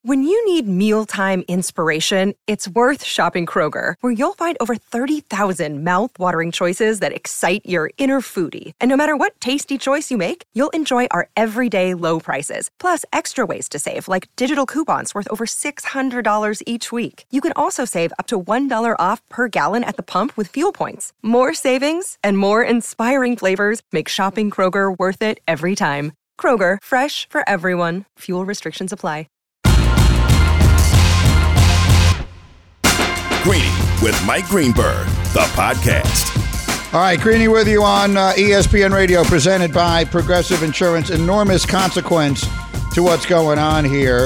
When you need mealtime inspiration, it's worth shopping Kroger, where you'll find over 30,000 mouth-watering choices that excite your inner foodie. And no matter what tasty choice you make, you'll enjoy our everyday low prices, plus extra ways to save, like digital coupons worth over $600 each week. You can also save up to $1 off per gallon at the pump with fuel points. More savings and more inspiring flavors make shopping Kroger worth it every time. Kroger, fresh for everyone. Fuel restrictions apply. Greeny with Mike Greenberg, the podcast. All right, Greeny with you on ESPN Radio, presented by Progressive Insurance. Enormous consequence to what's going on here.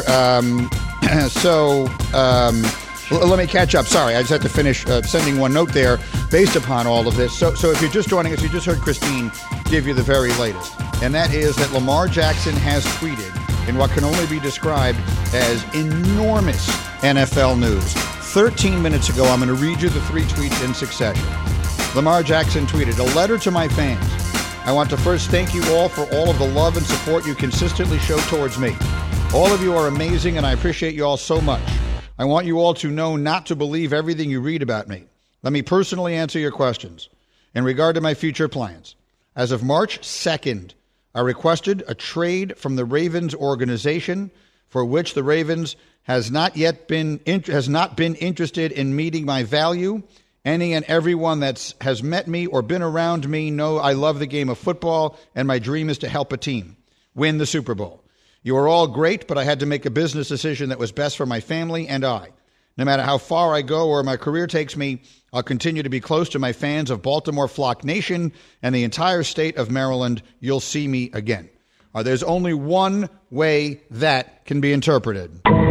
Let me catch up. Sorry, I just had to finish sending one note there based upon all of this. So if you're just joining us, you just heard Christine give you the very latest. And that is that Lamar Jackson has tweeted in what can only be described as enormous NFL news. 13 minutes ago, I'm going to read you the 3 tweets in succession. Lamar Jackson tweeted, "A letter to my fans. I want to first thank you all for all of the love and support you consistently show towards me. All of you are amazing, and I appreciate you all so much. I want you all to know not to believe everything you read about me. Let me personally answer your questions. In regard to my future plans, as of March 2nd, I requested a trade from the Ravens organization, for which the Ravens has not been interested in meeting my value. Any and everyone that has met me or been around me know I love the game of football, and my dream is to help a team win the Super Bowl. You are all great, but I had to make a business decision that was best for my family and I. No matter how far I go or my career takes me, I'll continue to be close to my fans of Baltimore Flock Nation and the entire state of Maryland. You'll see me again." There's only one way that can be interpreted.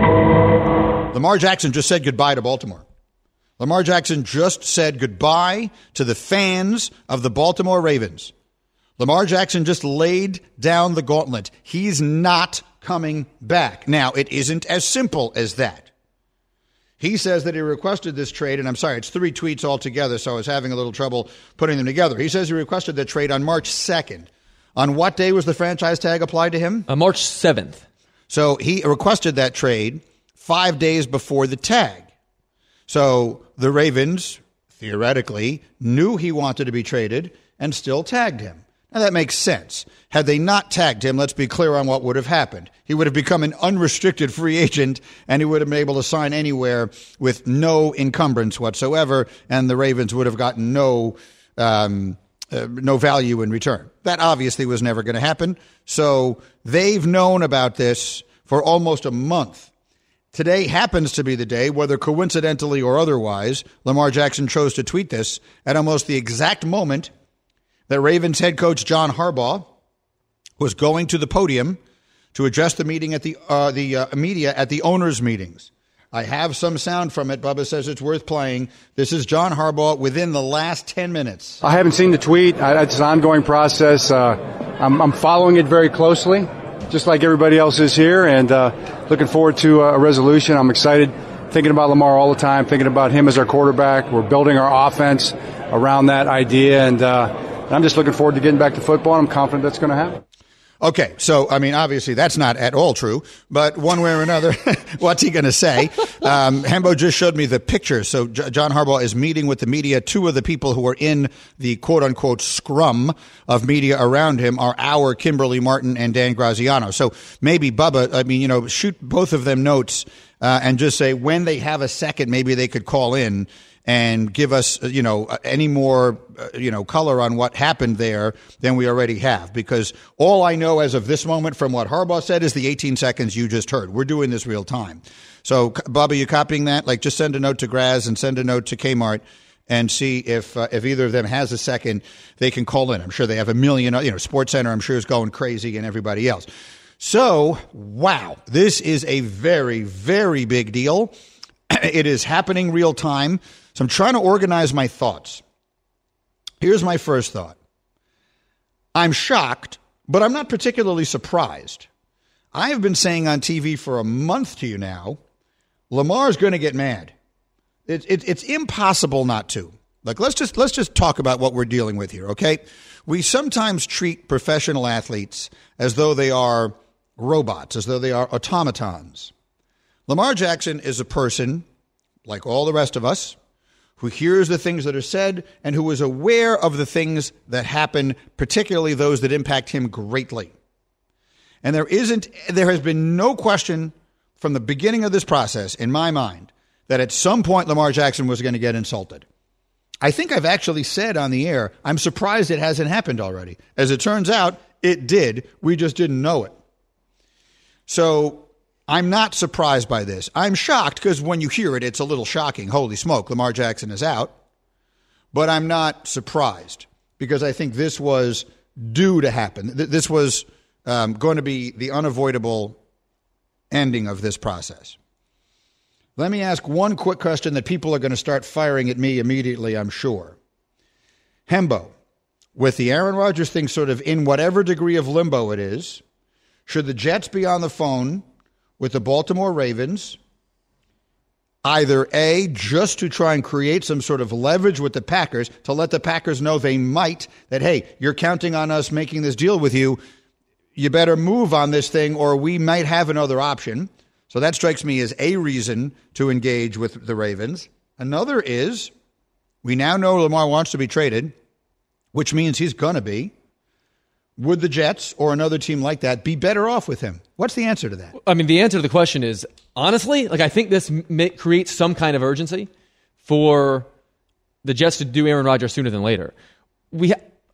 Lamar Jackson just said goodbye to Baltimore. Lamar Jackson just said goodbye to the fans of the Baltimore Ravens. Lamar Jackson just laid down the gauntlet. He's not coming back. Now, it isn't as simple as that. He says that he requested this trade, and I'm sorry, it's 3 tweets altogether, so I was having a little trouble putting them together. He says he requested the trade on March 2nd. On what day was the franchise tag applied to him? March 7th. So he requested that trade 5 days before the tag. So the Ravens, theoretically, knew he wanted to be traded and still tagged him. Now, that makes sense. Had they not tagged him, let's be clear on what would have happened. He would have become an unrestricted free agent, and he would have been able to sign anywhere with no encumbrance whatsoever, and the Ravens would have gotten no value in return. That obviously was never going to happen. So they've known about this for almost a month. Today happens to be the day, whether coincidentally or otherwise, Lamar Jackson chose to tweet this at almost the exact moment that Ravens head coach John Harbaugh was going to the podium to address the meeting at the media at the owners' meetings. I have some sound from it. Bubba says it's worth playing. This is John Harbaugh within the last 10 minutes. I haven't seen the tweet. It's an ongoing process. I'm following it very closely, just like everybody else is here, and looking forward to a resolution. I'm excited, thinking about Lamar all the time, thinking about him as our quarterback. We're building our offense around that idea, and I'm just looking forward to getting back to football. I'm confident that's going to happen. Okay, so, I mean, obviously that's not at all true, but one way or another, what's he going to say? Hembo just showed me the pictures. So John Harbaugh is meeting with the media. 2 of the people who are in the quote-unquote scrum of media around him are our Kimberly Martin and Dan Graziano. So maybe, Bubba, shoot both of them notes and just say when they have a second, maybe they could call in and give us, any more, color on what happened there than we already have. Because all I know as of this moment from what Harbaugh said is the 18 seconds you just heard. We're doing this real time. So, Bubba, you copying that? Like, just send a note to Graz and send a note to Kmart and see if either of them has a second, they can call in. I'm sure they have a million, SportsCenter, I'm sure is going crazy, and everybody else. So, wow, this is a very, very big deal. It is happening real time. So I'm trying to organize my thoughts. Here's my first thought. I'm shocked, but I'm not particularly surprised. I have been saying on TV for a month to you now, Lamar's going to get mad. It's impossible not to. Like, let's just talk about what we're dealing with here, okay? We sometimes treat professional athletes as though they are robots, as though they are automatons. Lamar Jackson is a person, like all the rest of us, who hears the things that are said and who is aware of the things that happen, particularly those that impact him greatly. And there has been no question from the beginning of this process, in my mind, that at some point Lamar Jackson was going to get insulted. I think I've actually said on the air, I'm surprised it hasn't happened already. As it turns out, it did. We just didn't know it. So I'm not surprised by this. I'm shocked because when you hear it, it's a little shocking. Holy smoke, Lamar Jackson is out. But I'm not surprised because I think this was due to happen. This was going to be the unavoidable ending of this process. Let me ask one quick question that people are going to start firing at me immediately, I'm sure. Hembo, with the Aaron Rodgers thing sort of in whatever degree of limbo it is, should the Jets be on the phone with the Baltimore Ravens, either A, just to try and create some sort of leverage with the Packers, to let the Packers know they might, that, hey, you're counting on us making this deal with you, you better move on this thing or we might have another option. So that strikes me as a reason to engage with the Ravens. Another is we now know Lamar wants to be traded, which means he's going to be. Would the Jets or another team like that be better off with him? What's the answer to that? I mean, the answer to the question is, honestly, I think this creates some kind of urgency for the Jets to do Aaron Rodgers sooner than later. We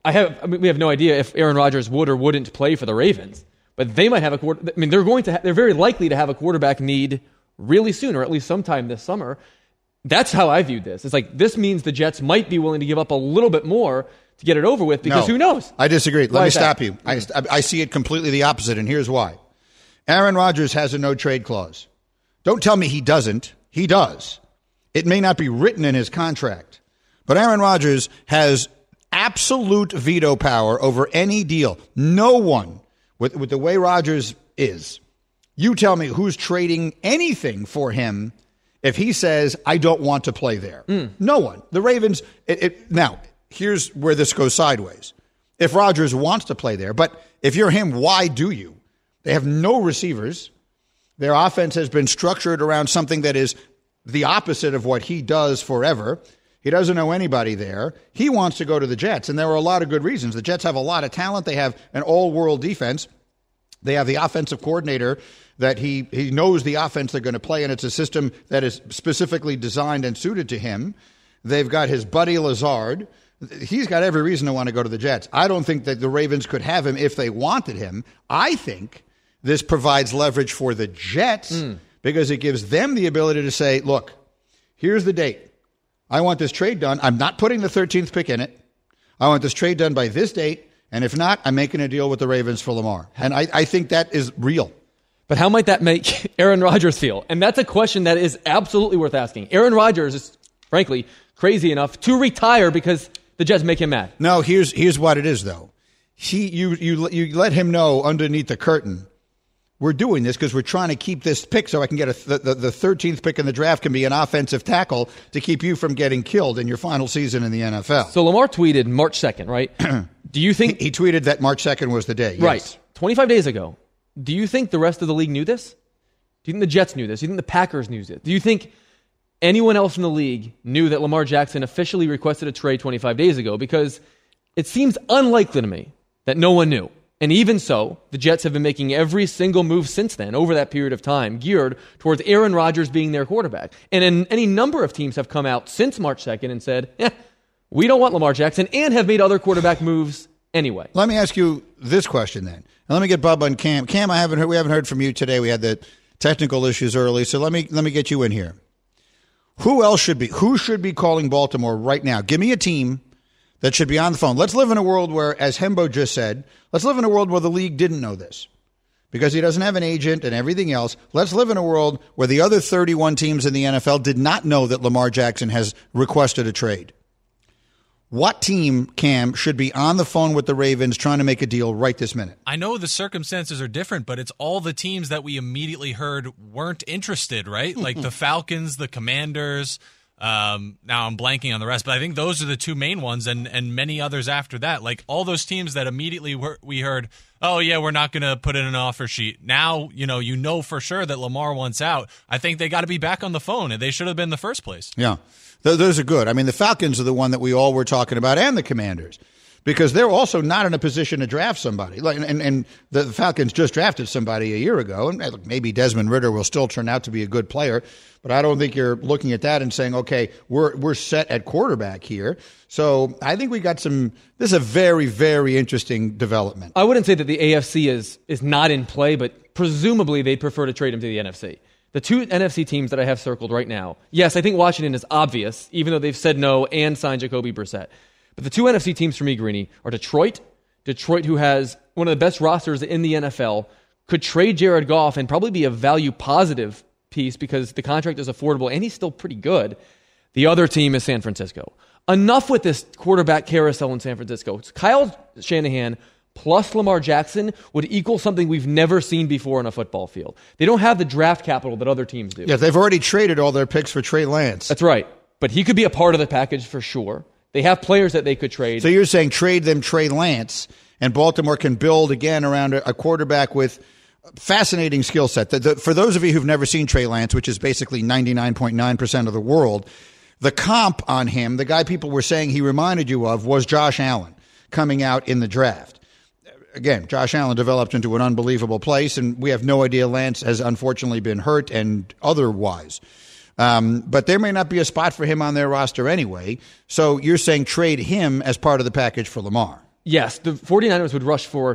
have no idea if Aaron Rodgers would or wouldn't play for the Ravens. But they might have they're very likely to have a quarterback need really soon, or at least sometime this summer. That's how I viewed this. It's like, this means the Jets might be willing to give up a little bit more to get it over with, because who knows? I disagree. Let me stop you. I see it completely the opposite, and here's why. Aaron Rodgers has a no-trade clause. Don't tell me he doesn't. He does. It may not be written in his contract, but Aaron Rodgers has absolute veto power over any deal. No one, with the way Rodgers is, you tell me who's trading anything for him if he says, I don't want to play there. No one. The Ravens, now, here's where this goes sideways. If Rodgers wants to play there, but if you're him, why do you? They have no receivers. Their offense has been structured around something that is the opposite of what he does forever. He doesn't know anybody there. He wants to go to the Jets, and there are a lot of good reasons. The Jets have a lot of talent. They have an all-world defense. They have the offensive coordinator that he knows the offense they're going to play, and it's a system that is specifically designed and suited to him. They've got his buddy Lazard. He's got every reason to want to go to the Jets. I don't think that the Ravens could have him if they wanted him. I think this provides leverage for the Jets because it gives them the ability to say, look, here's the date. I want this trade done. I'm not putting the 13th pick in it. I want this trade done by this date. And if not, I'm making a deal with the Ravens for Lamar. And I think that is real. But how might that make Aaron Rodgers feel? And that's a question that is absolutely worth asking. Aaron Rodgers is, frankly, crazy enough to retire because the Jets make him mad. No, here's what it is, though. You let him know underneath the curtain, we're doing this because we're trying to keep this pick so I can get the 13th pick in the draft can be an offensive tackle to keep you from getting killed in your final season in the NFL. So Lamar tweeted March 2nd, right? Do you think he tweeted that March 2nd was the day? Yes. Right. 25 days ago. Do you think the rest of the league knew this? Do you think the Jets knew this? Do you think the Packers knew this? Do you think anyone else in the league knew that Lamar Jackson officially requested a trade 25 days ago? Because it seems unlikely to me that no one knew. And even so, the Jets have been making every single move since then, over that period of time, geared towards Aaron Rodgers being their quarterback. And any number of teams have come out since March 2nd and said, we don't want Lamar Jackson, and have made other quarterback moves anyway. Let me ask you this question then. And let me get Bubba and Cam. Cam, we haven't heard from you today. We had the technical issues early, so let me get you in here. Who should be calling Baltimore right now? Give me a team that should be on the phone. Let's live in a world where, as Hembo just said, let's live in a world where the league didn't know this because he doesn't have an agent and everything else. Let's live in a world where the other 31 teams in the NFL did not know that Lamar Jackson has requested a trade. What team, Cam, should be on the phone with the Ravens trying to make a deal right this minute? I know the circumstances are different, but it's all the teams that we immediately heard weren't interested, right? Like the Falcons, the Commanders, Now I'm blanking on the rest, but I think those are the two main ones, and many others after that. Like all those teams that immediately we heard, oh yeah, we're not going to put in an offer sheet. Now you know for sure that Lamar wants out. I think they got to be back on the phone, and they should have been in the first place. Yeah, those are good. I mean, the Falcons are the one that we all were talking about, and the Commanders, because they're also not in a position to draft somebody. And the Falcons just drafted somebody a year ago, and maybe Desmond Ridder will still turn out to be a good player, but I don't think you're looking at that and saying, okay, we're set at quarterback here. So I think we got this is a very, very interesting development. I wouldn't say that the AFC is not in play, but presumably they'd prefer to trade him to the NFC. The two NFC teams that I have circled right now, yes, I think Washington is obvious, even though they've said no and signed Jacoby Brissett. But the two NFC teams for me, Greeny, are Detroit, who has one of the best rosters in the NFL, could trade Jared Goff and probably be a value positive piece because the contract is affordable and he's still pretty good. The other team is San Francisco. Enough with this quarterback carousel in San Francisco. Kyle Shanahan plus Lamar Jackson would equal something we've never seen before on a football field. They don't have the draft capital that other teams do. Yeah, they've already traded all their picks for Trey Lance. That's right. But he could be a part of the package for sure. They have players that they could trade. So you're saying trade them Trey Lance, and Baltimore can build again around a quarterback with fascinating skill set. For those of you who've never seen Trey Lance, which is basically 99.9% of the world, the comp on him, the guy people were saying he reminded you of, was Josh Allen coming out in the draft. Again, Josh Allen developed into an unbelievable place, and we have no idea Lance has unfortunately been hurt and otherwise. But there may not be a spot for him on their roster anyway. So you're saying trade him as part of the package for Lamar. Yes, the 49ers would rush for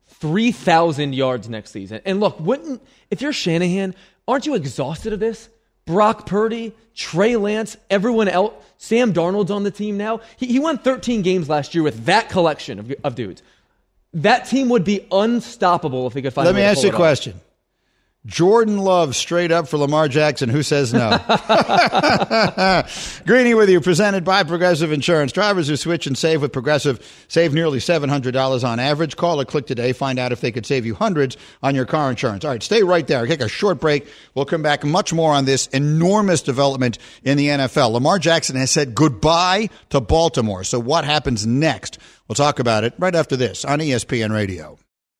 3,000 yards next season. And look, if you're Shanahan, aren't you exhausted of this? Brock Purdy, Trey Lance, everyone else, Sam Darnold's on the team now. He won 13 games last year with that collection of dudes. That team would be unstoppable if they could find a way to pull it off. Let me ask you a question. Jordan Love straight up for Lamar Jackson. Who says no? Greeny with you, presented by Progressive Insurance. Drivers who switch and save with Progressive save nearly $700 on average. Call or click today. Find out if they could save you hundreds on your car insurance. All right, stay right there. I'll take a short break. We'll come back much more on this enormous development in the NFL. Lamar Jackson has said goodbye to Baltimore. So what happens next? We'll talk about it right after this on ESPN Radio.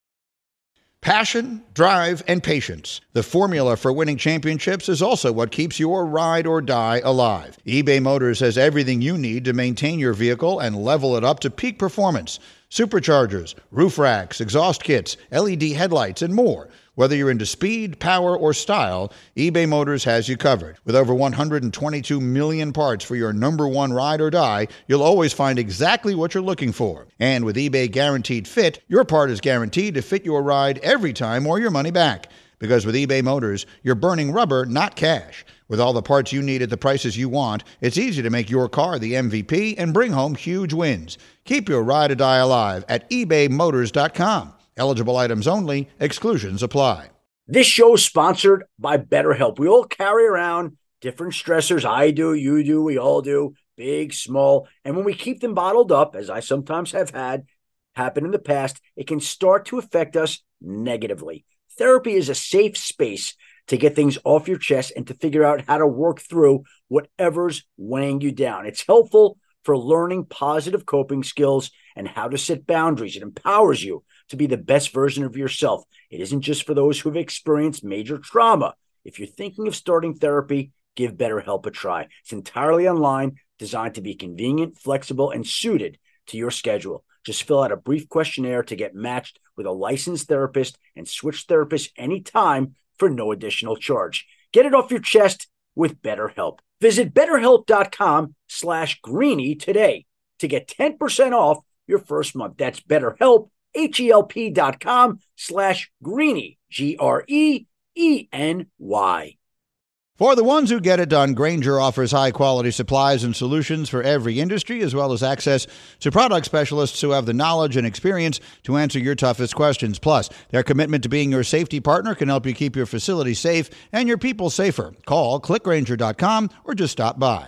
Passion, drive, and patience. The formula for winning championships is also what keeps your ride or die alive. eBay Motors has everything you need to maintain your vehicle and level it up to peak performance. Superchargers, roof racks, exhaust kits, LED headlights, and more. Whether you're into speed, power, or style, eBay Motors has you covered. With over 122 million parts for your number one ride or die, you'll always find exactly what you're looking for. And with eBay Guaranteed Fit, your part is guaranteed to fit your ride every time or your money back. Because with eBay Motors, you're burning rubber, not cash. With all the parts you need at the prices you want, it's easy to make your car the MVP and bring home huge wins. Keep your ride or die alive at ebaymotors.com. Eligible items only. Exclusions apply. This show is sponsored by BetterHelp. We all carry around different stressors. I do, you do, we all do, big, small. And when we keep them bottled up, as I sometimes have had happen in the past, it can start to affect us negatively. Therapy is a safe space to get things off your chest and to figure out how to work through whatever's weighing you down. It's helpful for learning positive coping skills and how to set boundaries. It empowers you to be the best version of yourself. It isn't just for those who have experienced major trauma. If you're thinking of starting therapy, give BetterHelp a try. It's entirely online, designed to be convenient, flexible, and suited to your schedule. Just fill out a brief questionnaire to get matched with a licensed therapist and switch therapists anytime for no additional charge. Get it off your chest with BetterHelp. Visit BetterHelp.com/Greeny today to get 10% off your first month. That's BetterHelp, HELP.com/Greeny, GREENY. For the ones who get it done, Grainger offers high-quality supplies and solutions for every industry, as well as access to product specialists who have the knowledge and experience to answer your toughest questions. Plus, their commitment to being your safety partner can help you keep your facility safe and your people safer. Call, clickgrainger.com, or just stop by.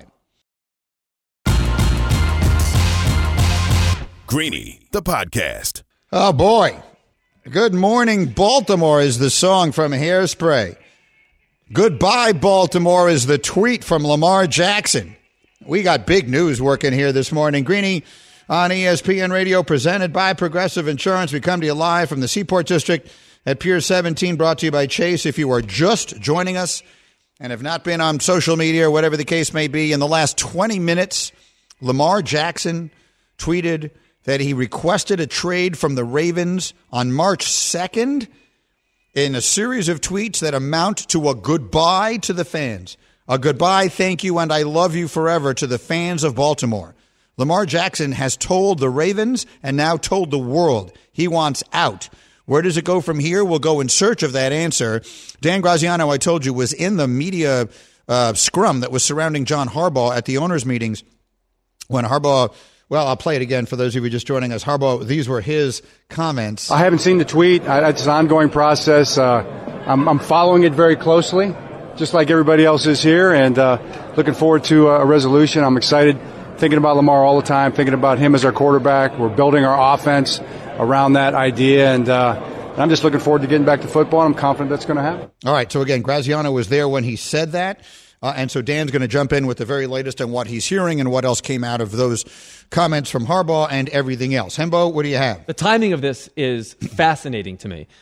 Greeny, the podcast. Oh, boy. Good Morning, Baltimore is the song from Hairspray. Goodbye, Baltimore is the tweet from Lamar Jackson. We got big news working here this morning. Greeny on ESPN Radio, presented by Progressive Insurance. We come to you live from the Seaport District at Pier 17, brought to you by Chase. If you are just joining us and have not been on social media or whatever the case may be, in the last 20 minutes, Lamar Jackson tweeted that he requested a trade from the Ravens on March 2nd in a series of tweets that amount to a goodbye to the fans. A goodbye, thank you, and I love you forever to the fans of Baltimore. Lamar Jackson has told the Ravens and now told the world he wants out. Where does it go from here? We'll go in search of that answer. Dan Graziano, I told you, was in the media scrum that was surrounding John Harbaugh at the owners' meetings when Harbaugh, well, I'll play it again for those of you just joining us. Harbaugh, these were his comments. I haven't seen the tweet. It's an ongoing process. I'm following it very closely, just like everybody else is here, and looking forward to a resolution. I'm excited, thinking about Lamar all the time, thinking about him as our quarterback. We're building our offense around that idea, and I'm just looking forward to getting back to football. I'm confident that's going to happen. All right, so again, Graziano was there when he said that, and so Dan's going to jump in with the very latest on what he's hearing and what else came out of those comments from Harbaugh and everything else. Hembo, what do you have? The timing of this is fascinating to me.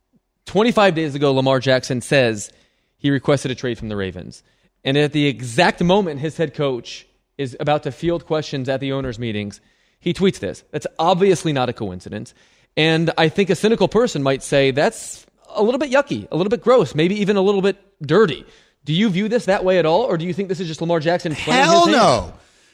25 days ago, Lamar Jackson says he requested a trade from the Ravens. And at the exact moment his head coach is about to field questions at the owners' meetings, he tweets this. That's obviously not a coincidence. And I think a cynical person might say that's a little bit yucky, a little bit gross, maybe even a little bit dirty. Do you view this that way at all, or do you think this is just Lamar Jackson playing his hand? Hell no.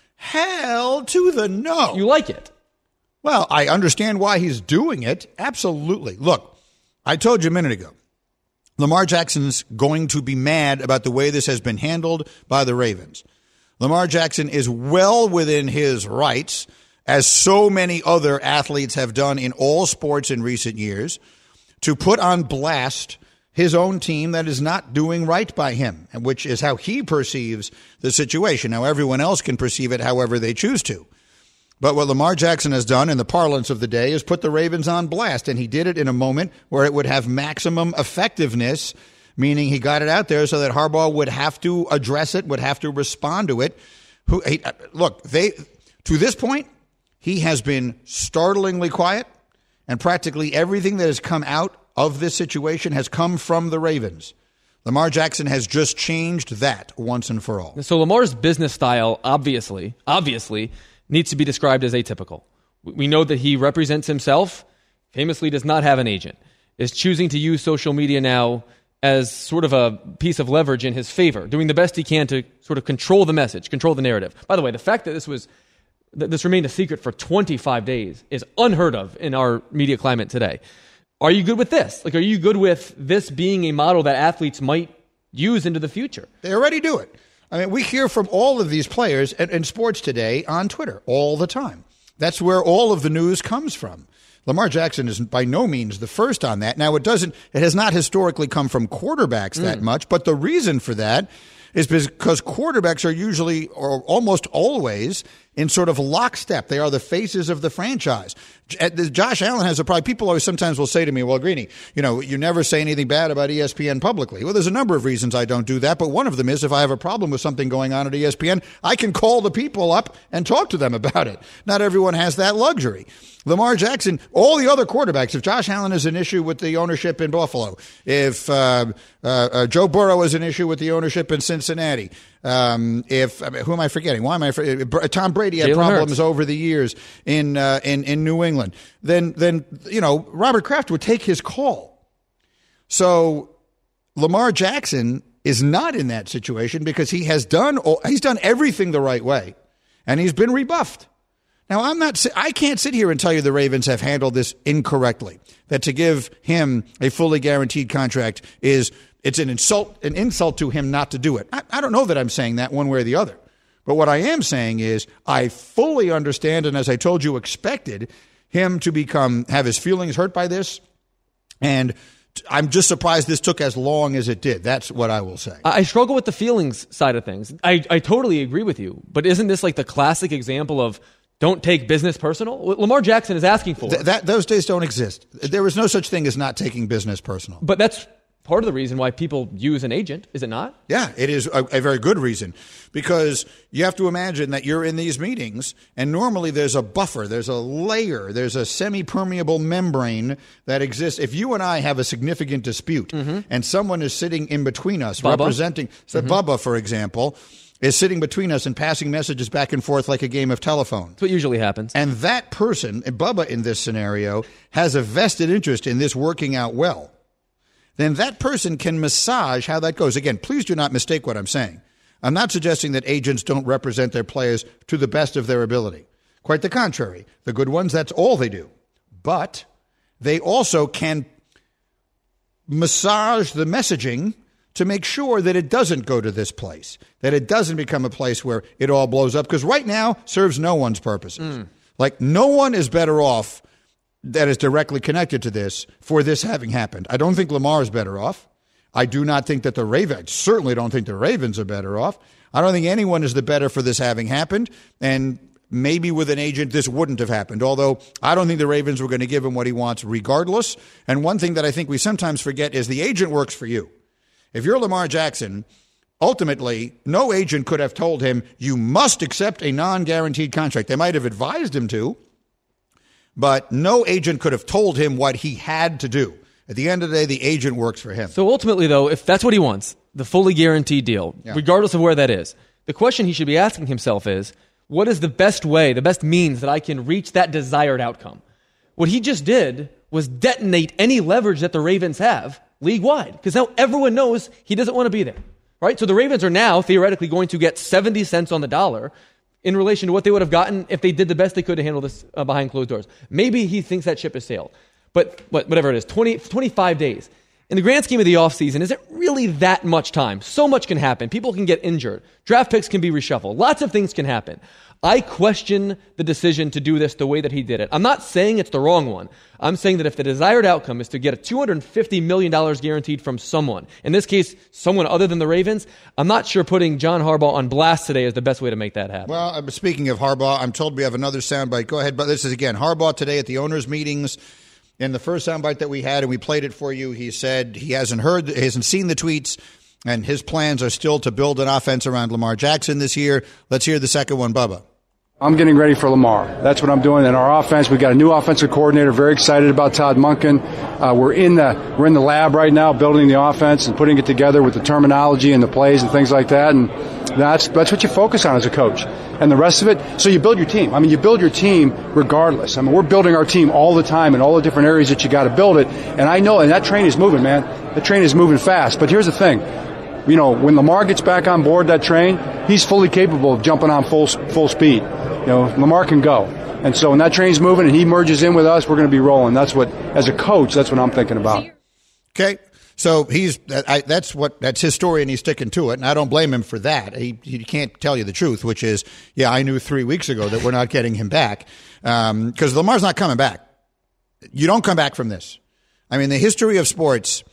Hell to the no. You like it? Well, I understand why he's doing it. Absolutely. Look, I told you a minute ago, Lamar Jackson's going to be mad about the way this has been handled by the Ravens. Lamar Jackson is well within his rights, as so many other athletes have done in all sports in recent years, to put on blast his own team that is not doing right by him, which is how he perceives the situation. Now, everyone else can perceive it however they choose to. But what Lamar Jackson has done in the parlance of the day is put the Ravens on blast, and he did it in a moment where it would have maximum effectiveness, meaning he got it out there so that Harbaugh would have to address it, would have to respond to it. Look, to this point, he has been startlingly quiet, and practically everything that has come out of this situation has come from the Ravens. Lamar Jackson has just changed that once and for all. So Lamar's business style, obviously, needs to be described as atypical. We know that he represents himself, famously does not have an agent, is choosing to use social media now as sort of a piece of leverage in his favor, doing the best he can to sort of control the message, control the narrative. By the way, the fact that this remained a secret for 25 days is unheard of in our media climate today. Are you good with this? Are you good with this being a model that athletes might use into the future? They already do it. I mean, we hear from all of these players in sports today on Twitter all the time. That's where all of the news comes from. Lamar Jackson is by no means the first on that. Now, it has not historically come from quarterbacks that much, but the reason for that is because quarterbacks are usually or almost always in sort of lockstep. They are the faces of the franchise. Josh Allen has a problem. People always sometimes will say to me, well, Greeny, you never say anything bad about ESPN publicly. Well, there's a number of reasons I don't do that, but one of them is if I have a problem with something going on at ESPN, I can call the people up and talk to them about it. Not everyone has that luxury. Lamar Jackson, all the other quarterbacks, if Josh Allen is an issue with the ownership in Buffalo, if Joe Burrow is an issue with the ownership in Cincinnati, who am I forgetting? Why am I forgetting? Tom Brady had Jalen problems Hurts over the years in New England. Then Robert Kraft would take his call. So Lamar Jackson is not in that situation because he's done everything the right way, and he's been rebuffed. Now, I can't sit here and tell you the Ravens have handled this incorrectly, that to give him a fully guaranteed contract it's an insult to him not to do it. I don't know that I'm saying that one way or the other. But what I am saying is I fully understand, and as I told you, expected him to have his feelings hurt by this. And I'm just surprised this took as long as it did. That's what I will say. I struggle with the feelings side of things. I totally agree with you. But isn't this like the classic example of don't take business personal? What Lamar Jackson is asking for. Those days don't exist. There is no such thing as not taking business personal. But that's part of the reason why people use an agent, is it not? Yeah, it is a very good reason, because you have to imagine that you're in these meetings and normally there's a buffer, there's a layer, there's a semi-permeable membrane that exists. If you and I have a significant dispute and someone is sitting in between us representing, Bubba, for example, is sitting between us and passing messages back and forth like a game of telephone. That's what usually happens. And that person, Bubba in this scenario, has a vested interest in this working out well. Then that person can massage how that goes. Again, please do not mistake what I'm saying. I'm not suggesting that agents don't represent their players to the best of their ability. Quite the contrary. The good ones, that's all they do. But they also can massage the messaging to make sure that it doesn't go to this place, that it doesn't become a place where it all blows up, because right now serves no one's purposes. Like, no one is better off that is directly connected to this for this having happened. I don't think Lamar is better off. I do not think that the Ravens, certainly don't think the Ravens are better off. I don't think anyone is the better for this having happened. And maybe with an agent, this wouldn't have happened. Although I don't think the Ravens were going to give him what he wants regardless. And one thing that I think we sometimes forget is the agent works for you. If you're Lamar Jackson, ultimately, no agent could have told him, you must accept a non-guaranteed contract. They might have advised him to, but no agent could have told him what he had to do. At the end of the day, the agent works for him. So ultimately, though, if that's what he wants, the fully guaranteed deal, regardless of where that is, the question he should be asking himself is, what is the best way, the best means that I can reach that desired outcome? What he just did was detonate any leverage that the Ravens have league-wide, because now everyone knows he doesn't want to be there, right? So the Ravens are now theoretically going to get 70 cents on the dollar in relation to what they would have gotten if they did the best they could to handle this behind closed doors. Maybe he thinks that ship has sailed. But whatever it is, 25 days. In the grand scheme of the offseason, is it really that much time? So much can happen. People can get injured. Draft picks can be reshuffled. Lots of things can happen. I question the decision to do this the way that he did it. I'm not saying it's the wrong one. I'm saying that if the desired outcome is to get a $250 million guaranteed from someone, in this case, someone other than the Ravens, I'm not sure putting John Harbaugh on blast today is the best way to make that happen. Well, speaking of Harbaugh, I'm told we have another soundbite. Go ahead, but this is, again, Harbaugh today at the owners' meetings. In the first soundbite that we had, and we played it for you, he said he hasn't seen the tweets, and his plans are still to build an offense around Lamar Jackson this year. Let's hear the second one, Bubba. I'm getting ready for Lamar. That's what I'm doing. In our offense, we got a new offensive coordinator. Very excited about Todd Monken. We're in the lab right now, building the offense and putting it together with the terminology and the plays and things like that. And that's what you focus on as a coach. And the rest of it, so you build your team. I mean, you build your team regardless. I mean, we're building our team all the time in all the different areas that you got to build it. And I know, and that train is moving, man. The train is moving fast. But here's the thing. You know, when Lamar gets back on board that train, he's fully capable of jumping on full speed. You know, Lamar can go. And so when that train's moving and he merges in with us, we're going to be rolling. That's what, as a coach, that's what I'm thinking about. Okay. So that's his story, and he's sticking to it, and I don't blame him for that. He can't tell you the truth, which is, I knew 3 weeks ago that we're not getting him back, because Lamar's not coming back. You don't come back from this. I mean, the history of sports,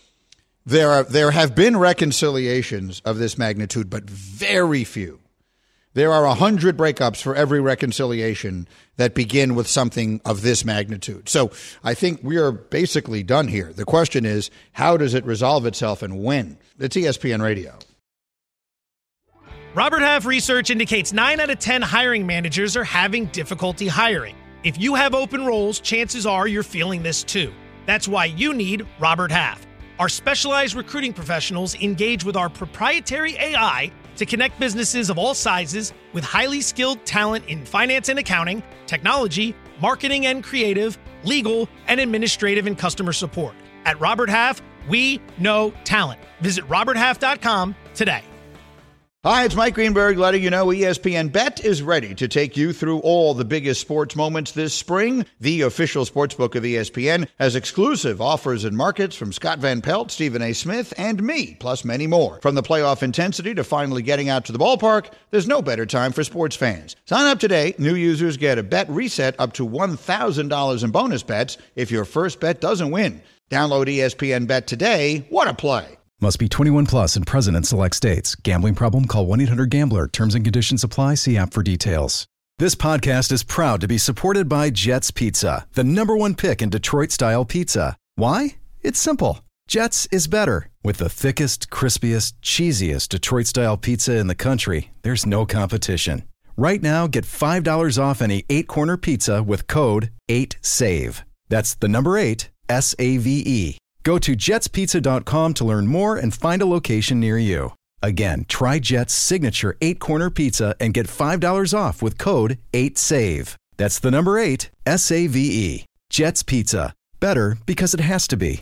there have been reconciliations of this magnitude, but very few. There are 100 breakups for every reconciliation that begin with something of this magnitude. So I think we are basically done here. The question is, how does it resolve itself and when? It's ESPN Radio. Robert Half research indicates 9 out of 10 hiring managers are having difficulty hiring. If you have open roles, chances are you're feeling this too. That's why you need Robert Half. Our specialized recruiting professionals engage with our proprietary AI to connect businesses of all sizes with highly skilled talent in finance and accounting, technology, marketing and creative, legal, and administrative and customer support. At Robert Half, we know talent. Visit roberthalf.com today. Hi, it's Mike Greenberg letting you know ESPN Bet is ready to take you through all the biggest sports moments this spring. The official sportsbook of ESPN has exclusive offers and markets from Scott Van Pelt, Stephen A. Smith, and me, plus many more. From the playoff intensity to finally getting out to the ballpark, there's no better time for sports fans. Sign up today. New users get a bet reset up to $1,000 in bonus bets if your first bet doesn't win. Download ESPN Bet today. What a play. Must be 21 plus and present in select states. Gambling problem? Call 1-800-GAMBLER. Terms and conditions apply. See app for details. This podcast is proud to be supported by Jets Pizza, the #1 pick in Detroit-style pizza. Why? It's simple. Jets is better. With the thickest, crispiest, cheesiest Detroit-style pizza in the country, there's no competition. Right now, get $5 off any 8-corner pizza with code 8SAVE. That's the number 8, S-A-V-E. Go to jetspizza.com to learn more and find a location near you. Again, try Jet's signature 8-corner pizza and get $5 off with code 8SAVE. That's the number 8, S-A-V-E. Jet's Pizza. Better because it has to be.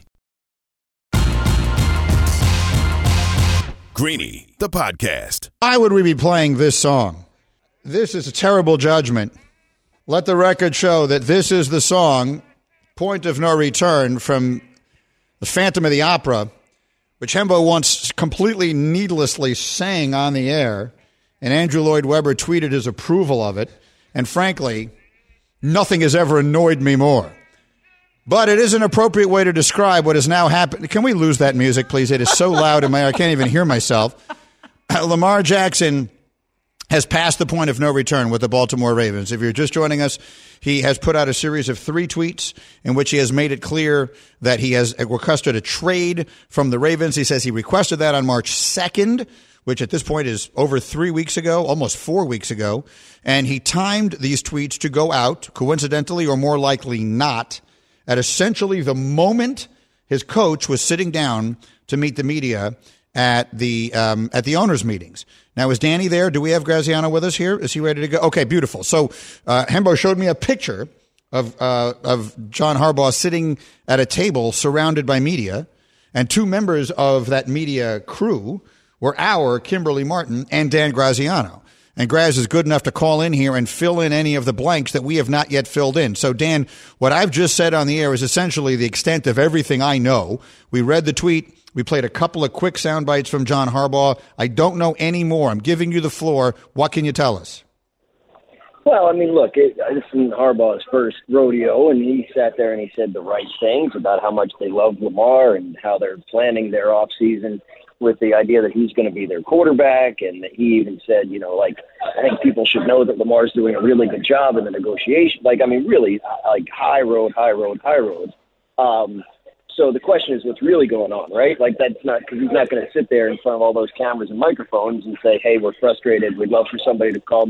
Greeny, the podcast. Why would we be playing this song? This is a terrible judgment. Let the record show that this is the song, Point of No Return, from The Phantom of the Opera, which Hembo once completely needlessly sang on the air, and Andrew Lloyd Webber tweeted his approval of it. And frankly, nothing has ever annoyed me more. But it is an appropriate way to describe what has now happened. Can we lose that music, please? It is so loud in my ear, I can't even hear myself. Lamar Jackson has passed the point of no return with the Baltimore Ravens. If you're just joining us, he has put out a series of 3 tweets in which he has made it clear that he has requested a trade from the Ravens. He says he requested that on March 2nd, which at this point is over 3 weeks ago, almost 4 weeks ago. And he timed these tweets to go out, coincidentally or more likely not, at essentially the moment his coach was sitting down to meet the media at the owners' meetings. Now, is Danny there? Do we have Graziano with us here? Is he ready to go? Okay, beautiful. So Hembo showed me a picture of John Harbaugh sitting at a table surrounded by media, and 2 members of that media crew were our Kimberly Martin and Dan Graziano. And Graz is good enough to call in here and fill in any of the blanks that we have not yet filled in. So, Dan, what I've just said on the air is essentially the extent of everything I know. We read the tweet. We played a couple of quick sound bites from John Harbaugh. I don't know any more. I'm giving you the floor. What can you tell us? Well, I mean, look, this isn't Harbaugh's first rodeo, and he sat there and he said the right things about how much they love Lamar and how they're planning their offseason with the idea that he's going to be their quarterback. And he even said, you know, like, I think people should know that Lamar's doing a really good job in the negotiation. Like, I mean, really, like high road. So the question is what's really going on, right? Like, that's not, because he's not going to sit there in front of all those cameras and microphones and say, hey, we're frustrated. We'd love for somebody to call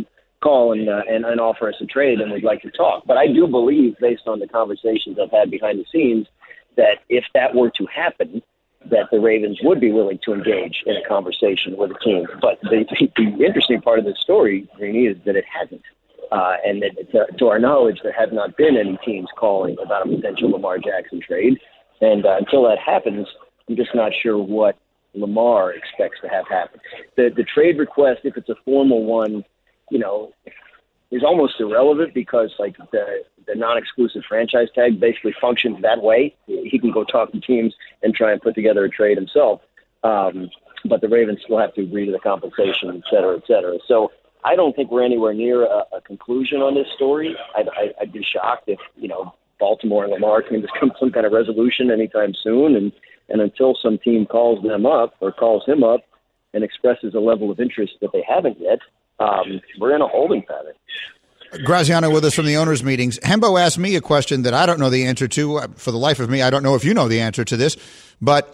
and offer us a trade, and we'd like to talk. But I do believe, based on the conversations I've had behind the scenes, that if that were to happen, that the Ravens would be willing to engage in a conversation with a team. But the interesting part of this story, Greeny, is that it hasn't. And that to our knowledge, there have not been any teams calling about a potential Lamar Jackson trade. And until that happens, I'm just not sure what Lamar expects to have happen. The trade request, if it's a formal one, you know, is almost irrelevant because, like, the non-exclusive franchise tag basically functions that way. He can go talk to teams and try and put together a trade himself. But the Ravens still have to agree to the compensation, et cetera, et cetera. So I don't think we're anywhere near a conclusion on this story. I'd be shocked if, you know, Baltimore and Lamar can just come to some kind of resolution anytime soon. And until some team calls him up and expresses a level of interest that they haven't yet, we're in a holding pattern. Graziano with us from the owners' meetings. Hembo asked me a question that I don't know the answer to. For the life of me, I don't know if you know the answer to this. But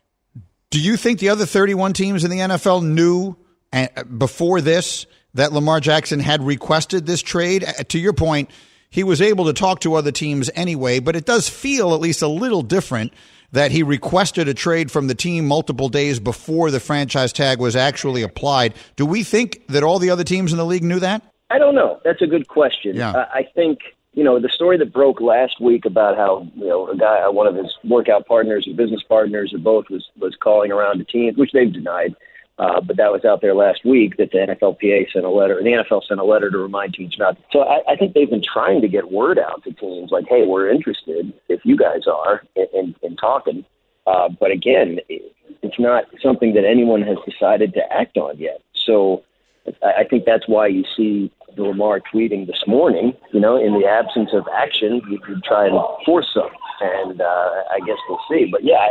do you think the other 31 teams in the NFL knew before this that Lamar Jackson had requested this trade? To your point, he was able to talk to other teams anyway, but it does feel at least a little different that he requested a trade from the team multiple days before the franchise tag was actually applied. Do we think that all the other teams in the league knew that? I don't know. That's a good question. Yeah. I think, you know, the story that broke last week about how, you know, a guy, one of his workout partners or business partners or both was calling around to teams, which they've denied. But that was out there last week that the NFLPA sent a letter, and the NFL sent a letter to remind teams not to. So I think they've been trying to get word out to teams like, hey, we're interested if you guys are in talking. But again, it's not something that anyone has decided to act on yet. So I think that's why you see the Lamar tweeting this morning, you know, in the absence of action, you could try and force some. And I guess we'll see. But, yeah,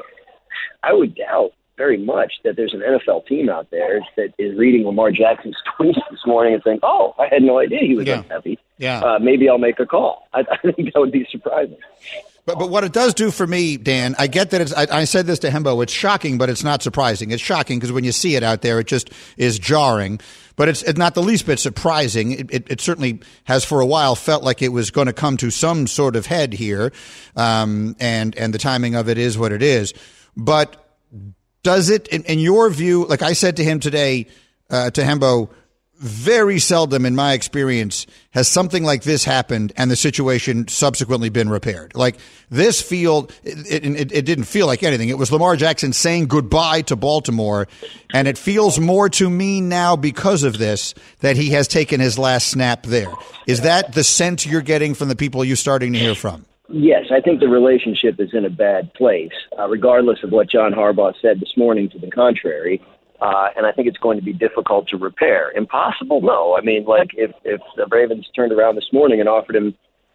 I would doubt very much that there's an NFL team out there that is reading Lamar Jackson's tweets this morning and saying, oh, I had no idea he was unhappy. Yeah. Maybe I'll make a call. I think that would be surprising. But what it does do for me, Dan, I get that I said this to Hembo, it's shocking, but it's not surprising. It's shocking because when you see it out there, it just is jarring. But it's not the least bit surprising. It certainly has for a while felt like it was going to come to some sort of head here, and the timing of it is what it is. But does it, in your view, like I said to him today, to Hembo, very seldom in my experience has something like this happened and the situation subsequently been repaired. Like this it didn't feel like anything. It was Lamar Jackson saying goodbye to Baltimore, and it feels more to me now because of this that he has taken his last snap there. Is that the sense you're getting from the people you're starting to hear from? Yes, I think the relationship is in a bad place, regardless of what John Harbaugh said this morning to the contrary. And I think it's going to be difficult to repair. Impossible? No. I mean, like if the Ravens turned around this morning and offered him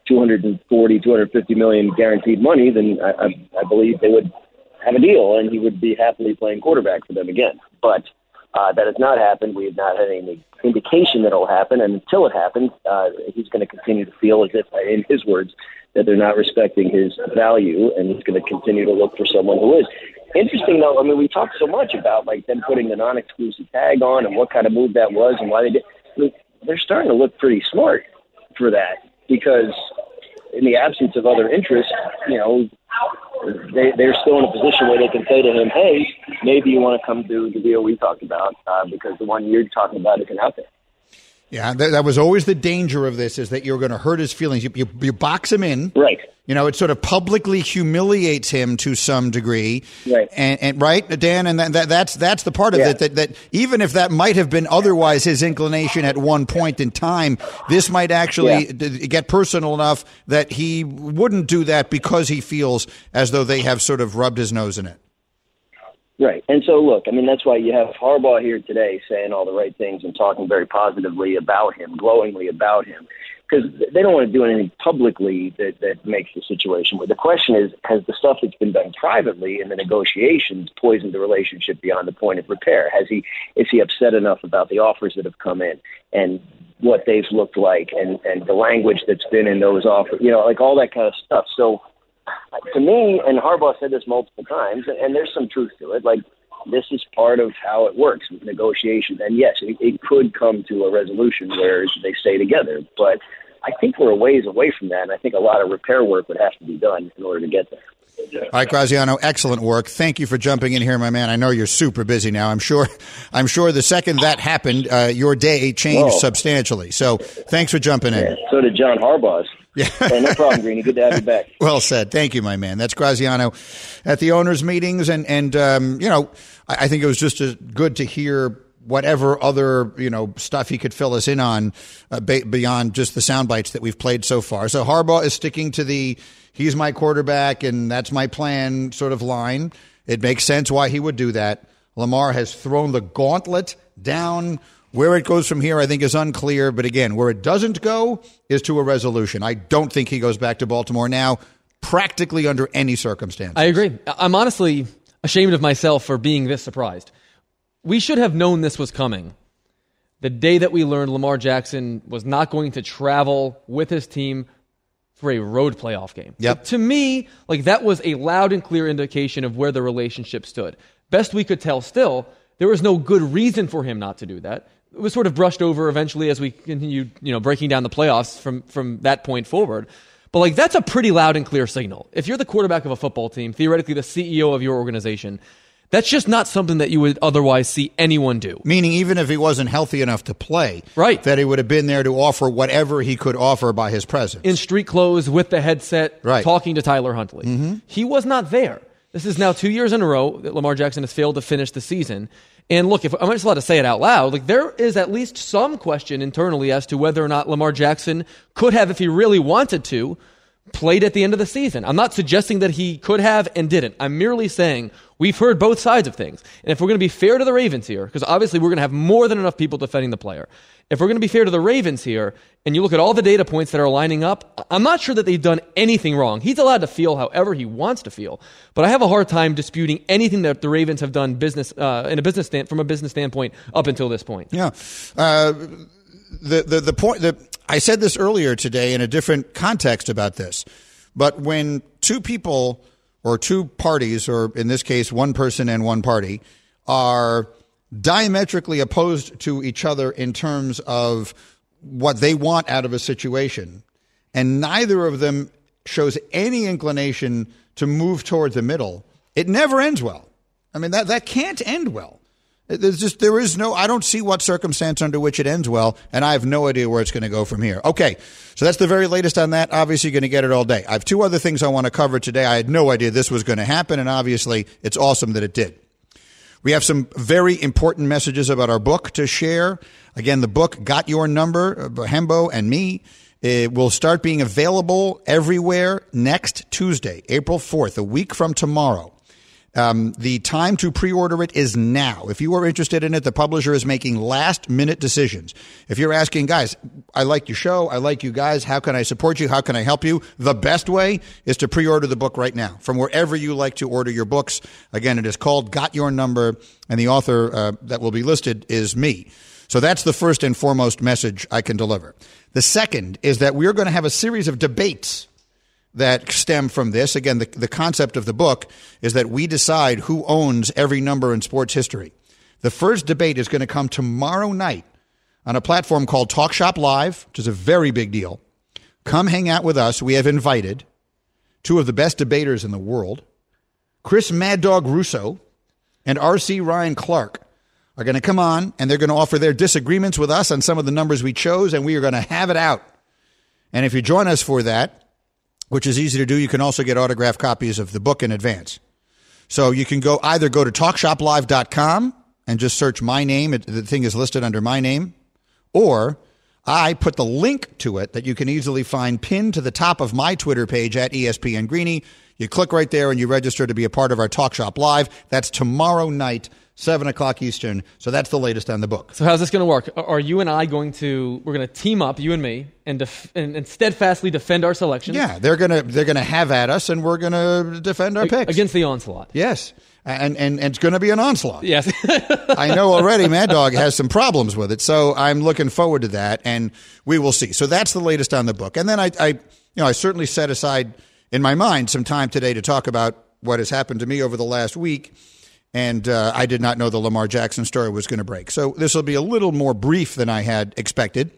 $250 million guaranteed money, then I believe they would have a deal and he would be happily playing quarterback for them again. But that has not happened. We have not had any indication that it'll happen. And until it happens, he's going to continue to feel as if, in his words, that they're not respecting his value, and he's going to continue to look for someone who is. Interesting, though, I mean, we talked so much about like them putting the non-exclusive tag on and what kind of move that was and why they did. I mean, they're starting to look pretty smart for that because in the absence of other interests, you know, they're still in a position where they can say to him, hey, maybe you want to come do the deal we talked about because the one you're talking about isn't out there. Yeah, that was always the danger of this, is that you're going to hurt his feelings. You box him in. Right. You know, it sort of publicly humiliates him to some degree. Right. And right, Dan, and that's the part of it that even if that might have been otherwise his inclination at one point in time, this might actually get personal enough that he wouldn't do that because he feels as though they have sort of rubbed his nose in it. Right. And so, look, I mean, that's why you have Harbaugh here today saying all the right things and talking very positively about him, glowingly about him, because they don't want to do anything publicly that makes the situation worse. The question is, has the stuff that's been done privately in the negotiations poisoned the relationship beyond the point of repair? Is he upset enough about the offers that have come in and what they've looked like and the language that's been in those offers, you know, like all that kind of stuff. So, to me, and Harbaugh said this multiple times, and there's some truth to it, like this is part of how it works with negotiations. And yes, it could come to a resolution where they stay together. But I think we're a ways away from that, and I think a lot of repair work would have to be done in order to get there. All right, Graziano, excellent work. Thank you for jumping in here, my man. I know you're super busy now. I'm sure the second that happened, your day changed substantially. So thanks for jumping in. Yeah, so did John Harbaugh's. Yeah. Hey, no problem, Greeny. Good to have you back. Well said. Thank you, my man. That's Graziano at the owners' meetings. And you know, I think it was just good to hear whatever other, you know, stuff he could fill us in on beyond just the sound bites that we've played so far. So Harbaugh is sticking to the he's my quarterback and that's my plan sort of line. It makes sense why he would do that. Lamar has thrown the gauntlet down. Where it goes from here, I think, is unclear. But again, where it doesn't go is to a resolution. I don't think he goes back to Baltimore now, practically under any circumstance. I agree. I'm honestly ashamed of myself for being this surprised. We should have known this was coming the day that we learned Lamar Jackson was not going to travel with his team for a road playoff game. Yep. To me, like that was a loud and clear indication of where the relationship stood. Best we could tell still, there was no good reason for him not to do that. It was sort of brushed over eventually as we continued, you know, breaking down the playoffs from that point forward. But like that's a pretty loud and clear signal. If you're the quarterback of a football team, theoretically the CEO of your organization, that's just not something that you would otherwise see anyone do. Meaning even if he wasn't healthy enough to play, right, that he would have been there to offer whatever he could offer by his presence. In street clothes, with the headset, right, talking to Tyler Huntley. Mm-hmm. He was not there. This is now 2 years in a row that Lamar Jackson has failed to finish the season. And look, if I'm just allowed to say it out loud, like there is at least some question internally as to whether or not Lamar Jackson could have, if he really wanted to, played at the end of the season. I'm not suggesting that he could have and didn't. I'm merely saying we've heard both sides of things. And if we're going to be fair to the Ravens here, because obviously we're going to have more than enough people defending the player. If we're going to be fair to the Ravens here, and you look at all the data points that are lining up, I'm not sure that they've done anything wrong. He's allowed to feel however he wants to feel. But I have a hard time disputing anything that the Ravens have done from a business standpoint up until this point. Yeah. The point that I said this earlier today in a different context about this, But when two people or two parties, or in this case, one person and one party, are diametrically opposed to each other in terms of what they want out of a situation, and neither of them shows any inclination to move toward the middle, it never ends well. I mean, that can't end well. I don't see what circumstance under which it ends well, and I have no idea where it's going to go from here. Okay, so that's the very latest on that. Obviously, you're going to get it all day. I have two other things I want to cover today. I had no idea this was going to happen, and obviously, it's awesome that it did. We have some very important messages about our book to share. Again, the book, Got Your Number, Hembo and me, it will start being available everywhere next Tuesday, April 4th, a week from tomorrow. The time to pre-order it is now. If you are interested in it, the publisher is making last-minute decisions. If you're asking, guys, I like your show, I like you guys, how can I support you, how can I help you? The best way is to pre-order the book right now from wherever you like to order your books. Again, it is called Got Your Number, and the author that will be listed is me. So that's the first and foremost message I can deliver. The second is that we're going to have a series of debates that stem from this. Again, the concept of the book is that we decide who owns every number in sports history. The first debate is going to come tomorrow night on a platform called Talk Shop Live, which is a very big deal. Come hang out with us. We have invited two of the best debaters in the world. Chris Mad Dog Russo and R.C. Ryan Clark are going to come on, and they're going to offer their disagreements with us on some of the numbers we chose, and we are going to have it out. And if you join us for that, which is easy to do, you can also get autographed copies of the book in advance. So you can either go to TalkShopLive.com and just search my name. The thing is listed under my name. Or I put the link to it that you can easily find pinned to the top of my Twitter page at ESPN Greeny. You click right there and you register to be a part of our Talk Shop Live. That's tomorrow night, 7 o'clock Eastern. So that's the latest on the book. So how's this going to work? Are you and I we're going to team up, you and me, and steadfastly defend our selections? Yeah, they're going to have at us, and we're going to defend our picks. Against the onslaught. Yes, and it's going to be an onslaught. Yes. I know already Mad Dog has some problems with it, so I'm looking forward to that, and we will see. So that's the latest on the book. And then I certainly set aside in my mind some time today to talk about what has happened to me over the last week. And I did not know the Lamar Jackson story was going to break. So this will be a little more brief than I had expected.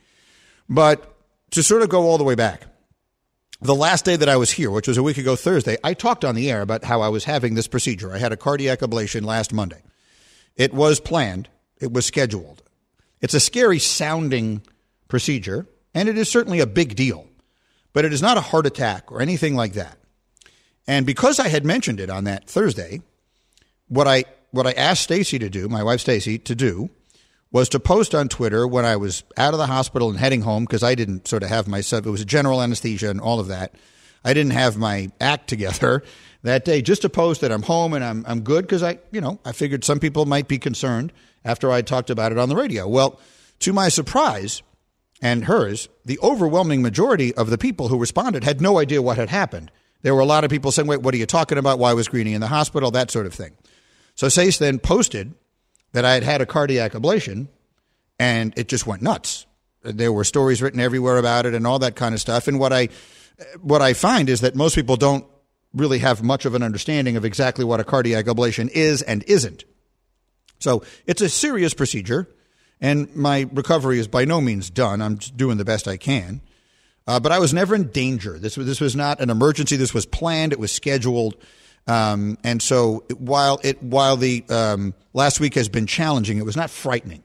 But to sort of go all the way back, the last day that I was here, which was a week ago Thursday, I talked on the air about how I was having this procedure. I had a cardiac ablation last Monday. It was planned. It was scheduled. It's a scary sounding procedure, and it is certainly a big deal. But it is not a heart attack or anything like that. And because I had mentioned it on that Thursday, what I asked Stacy to do, my wife Stacy, to do, was to post on Twitter when I was out of the hospital and heading home, because I didn't sort of have myself, it was general anesthesia and all of that. I didn't have my act together that day, just to post that I'm home and I'm good, because I figured some people might be concerned after I talked about it on the radio. Well, to my surprise and hers, the overwhelming majority of the people who responded had no idea what had happened. There were a lot of people saying, wait, what are you talking about? Why was Greeny in the hospital? That sort of thing. So Stace then posted that I had had a cardiac ablation, and it just went nuts. There were stories written everywhere about it and all that kind of stuff. And what I find is that most people don't really have much of an understanding of exactly what a cardiac ablation is and isn't. So it's a serious procedure, and my recovery is by no means done. I'm just doing the best I can. But I was never in danger. This was not an emergency. This was planned. It was scheduled. And so while the last week has been challenging, it was not frightening.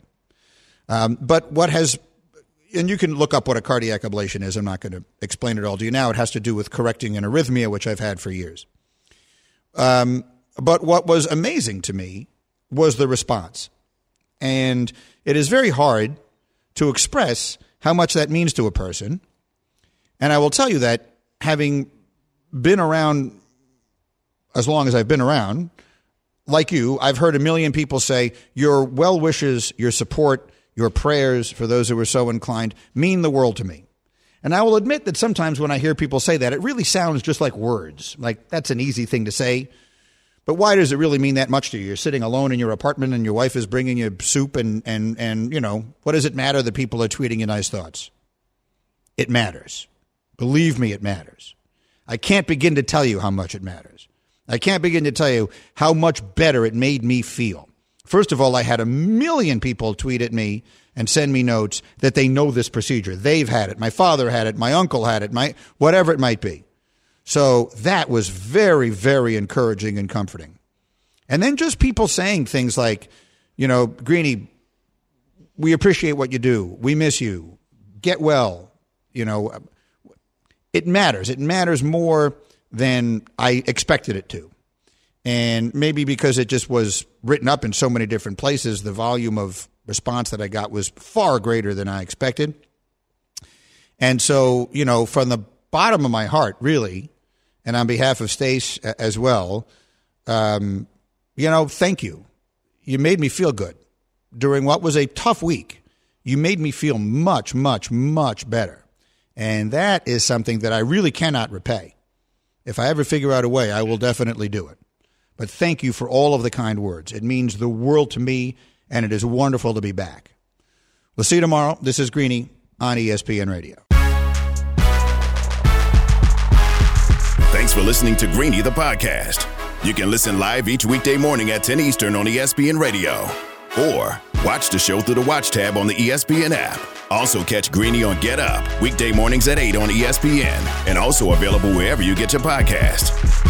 But what has, and you can look up what a cardiac ablation is. I'm not going to explain it all to you now. It has to do with correcting an arrhythmia, which I've had for years. But what was amazing to me was the response. And it is very hard to express how much that means to a person. And I will tell you that having been around as long as I've been around, like you, I've heard a million people say your well wishes, your support, your prayers for those who are so inclined mean the world to me. And I will admit that sometimes when I hear people say that, it really sounds just like words. Like, that's an easy thing to say. But why does it really mean that much to you? You're sitting alone in your apartment and your wife is bringing you soup and what does it matter that people are tweeting you nice thoughts? It matters. Believe me, it matters. I can't begin to tell you how much it matters. I can't begin to tell you how much better it made me feel. First of all, I had 1 million people tweet at me and send me notes that they know this procedure. They've had it. My father had it. My uncle had it. Whatever it might be. So that was very, very encouraging and comforting. And then just people saying things like, Greeny, we appreciate what you do. We miss you. Get well. It matters. It matters more than I expected it to. And maybe because it just was written up in so many different places, the volume of response that I got was far greater than I expected. And so, from the bottom of my heart, really, and on behalf of Stace as well, thank you. You made me feel good. During what was a tough week, you made me feel much, much, much better. And that is something that I really cannot repay. If I ever figure out a way, I will definitely do it. But thank you for all of the kind words. It means the world to me, and it is wonderful to be back. We'll see you tomorrow. This is Greeny on ESPN Radio. Thanks for listening to Greeny the podcast. You can listen live each weekday morning at 10 Eastern on ESPN Radio. Or watch the show through the Watch tab on the ESPN app. Also catch Greeny on Get Up, weekday mornings at 8 on ESPN. And also available wherever you get your podcast.